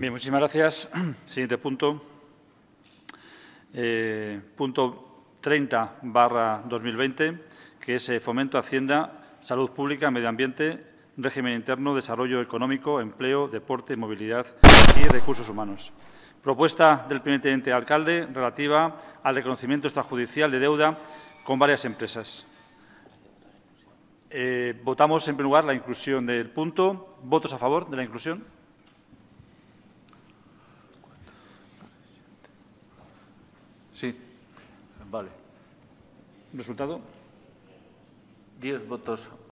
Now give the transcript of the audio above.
Bien, muchísimas gracias. Siguiente punto. Punto 30/2020, que es Fomento, Hacienda, Salud Pública, Medio Ambiente, Régimen Interno, Desarrollo Económico, Empleo, Deporte, Movilidad y Recursos Humanos. Propuesta del primer teniente alcalde relativa al reconocimiento extrajudicial de deuda con varias empresas. Votamos, en primer lugar, la inclusión del punto. ¿Votos a favor de la inclusión? Sí. Vale. ¿Resultado? 10 votos